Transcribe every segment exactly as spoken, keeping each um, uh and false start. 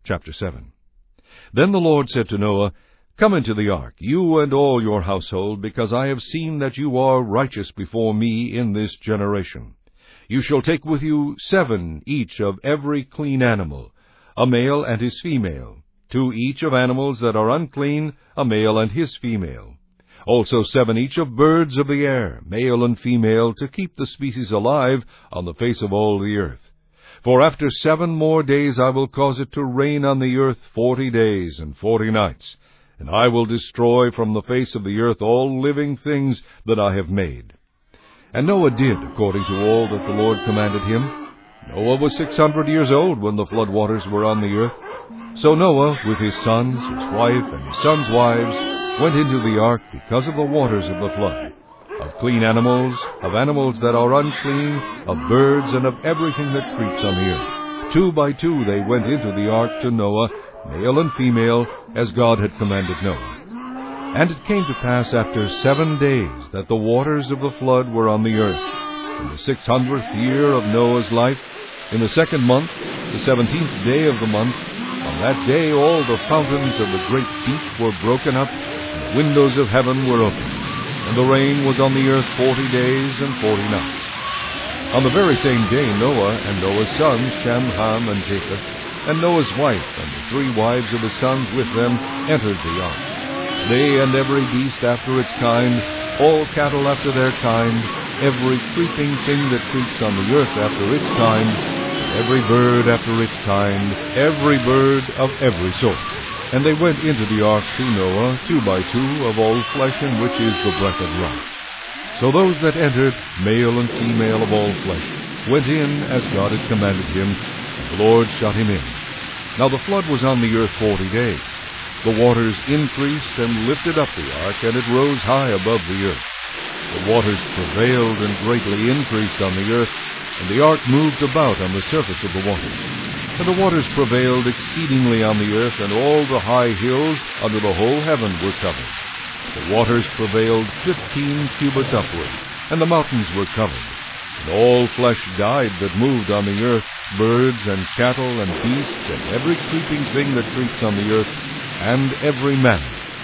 Chapter seven. Then the Lord said to Noah, Come into the ark, you and all your household, because I have seen that you are righteous before me in this generation. You shall take with you seven each of every clean animal, a male and his female, two each of animals that are unclean, a male and his female. Also seven each of birds of the air, male and female, to keep the species alive on the face of all the earth. For after seven more days I will cause it to rain on the earth forty days and forty nights, and I will destroy from the face of the earth all living things that I have made. And Noah did according to all that the Lord commanded him. Noah was six hundred years old when the flood waters were on the earth. So Noah, with his sons, his wife, and his sons' wives, went into the ark because of the waters of the flood, of clean animals, of animals that are unclean, of birds, and of everything that creeps on the earth. Two by two they went into the ark to Noah, male and female, as God had commanded Noah. And it came to pass after seven days that the waters of the flood were on the earth. In the six hundredth year of Noah's life, in the second month, the seventeenth day of the month, on that day all the fountains of the great deep were broken up, and the windows of heaven were opened, and the rain was on the earth forty days and forty nights. On the very same day Noah and Noah's sons, Shem, Ham, and Japheth, and Noah's wife and the three wives of his sons with them entered the ark. They and every beast after its kind, all cattle after their kind, every creeping thing that creeps on the earth after its kind, every bird after its kind, every bird of every sort. And they went into the ark to Noah, two by two, of all flesh, in which is the breath of life. So those that entered, male and female of all flesh, went in as God had commanded him, and the Lord shut him in. Now the flood was on the earth forty days. The waters increased and lifted up the ark, and it rose high above the earth. The waters prevailed and greatly increased on the earth, and the ark moved about on the surface of the waters. And the waters prevailed exceedingly on the earth, and all the high hills under the whole heaven were covered. The waters prevailed fifteen cubits upward, and the mountains were covered. And all flesh died that moved on the earth, birds and cattle and beasts, and every creeping thing that creeps on the earth, and every man,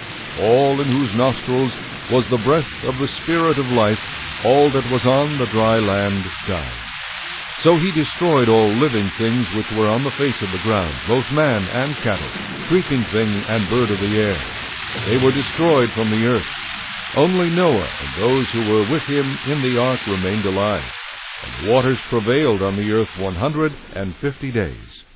all in whose nostrils was the breath of the Spirit of life, all that was on the dry land died. So he destroyed all living things which were on the face of the ground, both man and cattle, creeping thing and bird of the air. They were destroyed from the earth. Only Noah and those who were with him in the ark remained alive, and the waters prevailed on the earth one hundred and fifty days.